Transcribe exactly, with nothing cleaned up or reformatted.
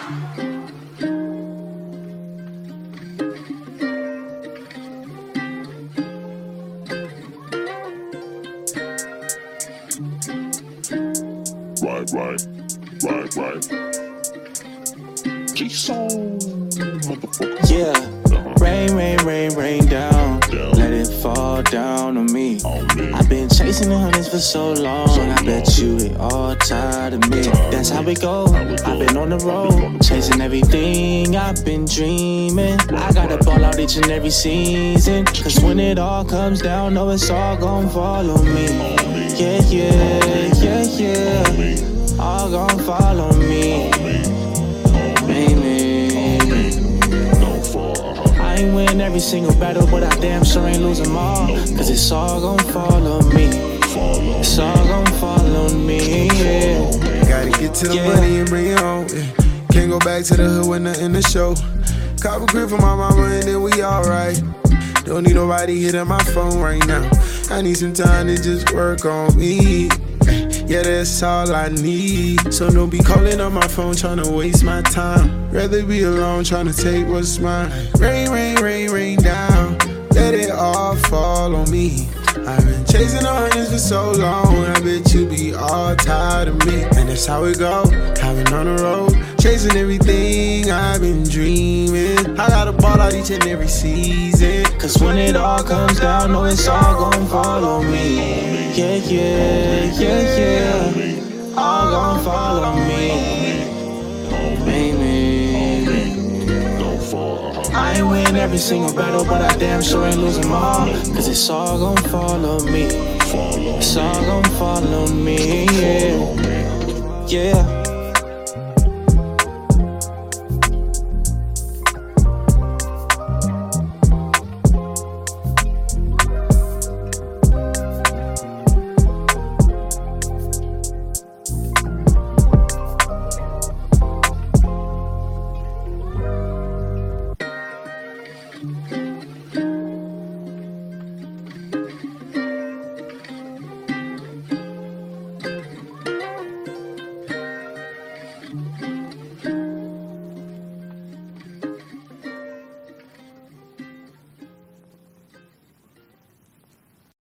Right, right, right, right. G-Song, motherfucker. Yeah, Uh-huh. rain, rain, rain, rain down. Down. Let it fall down on me. On me. I've been chasing the hundreds for so long. So I bet long. you it all tired of me. Tired That's of how me. it go. How it go. I've been on the Been on road, the chasing everything I've been dreaming. I gotta ball out each and every season. Cause when it all comes down, know it's all gon' follow me. On me. Yeah, yeah, yeah, yeah. On me. All gon' follow me. On me. Baby. Don't fall, uh-huh. I ain't win every single battle, but I damn sure ain't lose them all. Cause it's all gon' follow me. Follow It's me. all gon' follow me, yeah. Gotta get to the Yeah. money and bring it home. Yeah. Can't go back to the hood when nothing to show. Cop a crib for my mama and then we alright. Don't need nobody hitting my phone right now. I need some time to just work on me. Yeah, that's all I need. So don't be calling on my phone tryna waste my time. Rather be alone tryna take what's mine. Rain, rain, rain, rain down. Let it all fall on me. I've been chasing the hundreds for so long. I bet you be all tired of me. And that's how it go. I've been on the road, chasing everything I've been dreaming. I gotta ball out each and every season. Cause when it all comes down, know it's all gon' follow me. Yeah, yeah, yeah, yeah. All gon' follow me. Baby. Don't fall, uh-huh. I ain't win every single battle, but I damn sure ain't lose them all. Cause it's all gon' follow me. Follow It's all gon' follow me, Follow me. yeah. Yeah.